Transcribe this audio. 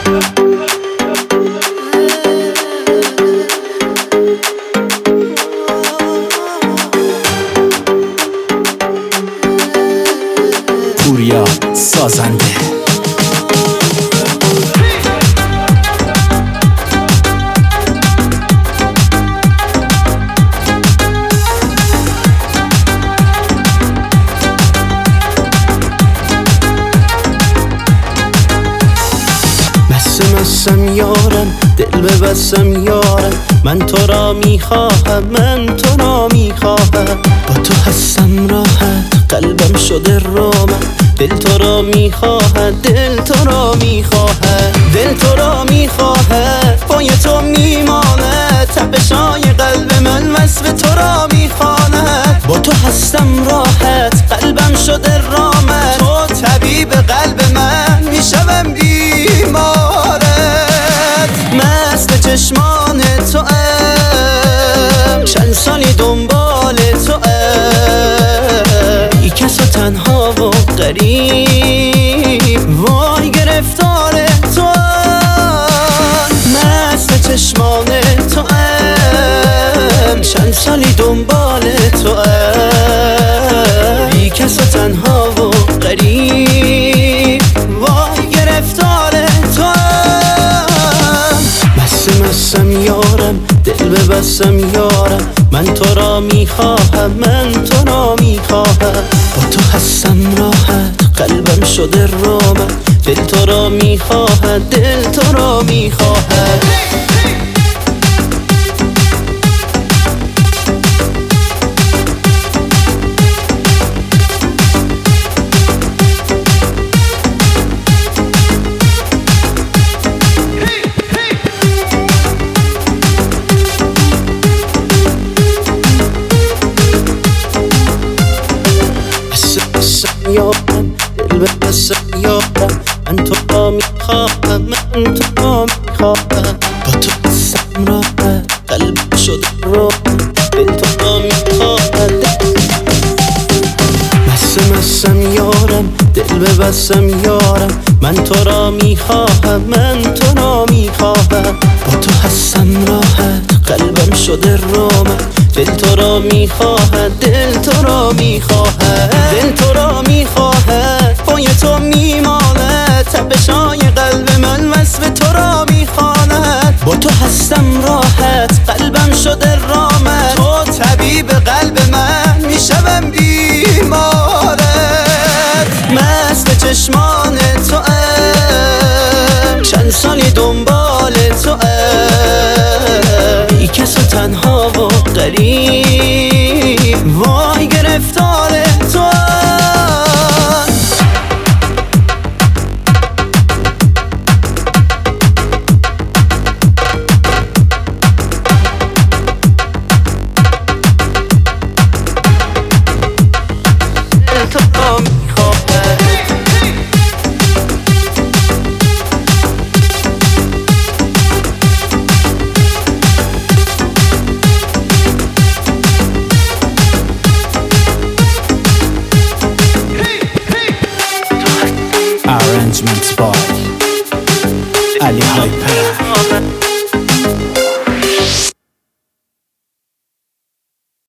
پوریا سازنده. مستم یارم، دل ببستم یارم، من تو را میخواهم، من تو را میخواهم. با تو هستم راحت، قلبم شده رامت، دل تو را میخواهد، دل تو را میخواهد، دل تو را میخواهد، پای تو میماند، تپشای قلب من وصف تو را میخواند. با تو هستم راحت، قلبم شده رامت، تو طبیب قلب من، میشوم بیمارت. مست چشمان تو ام، چند سالی دنبال تو ام، بی کس و تنها و غریب، وای گرفتار تو ام. مست چشمان تو ام، چند سالی دنبال تو ام، بی کس و تنها و غریب، وای گرفتار تو ام. مستم یارم، دل ببستم یارم، من تو را میخواهم، من تو را میخواهم. با تو هستم راحت، قلبم شده رامت، دل تو را میخواهد، دل تو را میخواهد. یارم، دل ببستم یارم، من تو را میخواهم، من تو را میخواهم. با تو هستم راحت، قلب شده رامت، دل تو را میخواهد. مستم یارم، دل ببستم یارم، من تو را میخواهم، من تو را میخواهم. با تو هستم راحت، قلبم شده رامت، دل تو را میخواهد، دل تو را میخواهد، دل تو را میخواهد، پای تو میماند، تپشای قلب من وصف تو را میخواند. با تو هستم راحت، قلبم شده رامت، تو طبیب قلب من، میشوم بیمارت. مست چشمان تو ام، چند سالی دنبال تو ام، بی کس و تنها و غریب، وای گرفتار تو ام. تو را میخواهد. Arrangements by Ali Hyper.